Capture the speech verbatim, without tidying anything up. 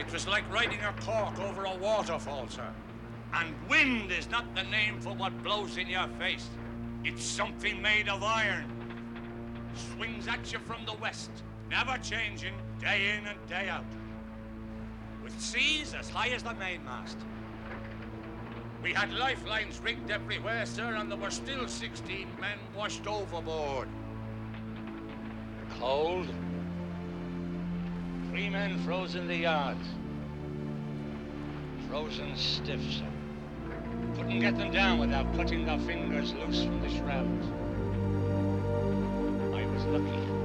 It was like riding a cork over a waterfall, sir. And wind is not the name for what blows in your face. It's something made of iron. Swings at you from the west, never changing, day in and day out. With seas as high as the mainmast. We had lifelines rigged everywhere, sir, and there were still sixteen men washed overboard. Cold. Three men frozen in the yards. Frozen stiff, sir. Couldn't get them down without cutting their fingers loose from the shrouds. I was lucky.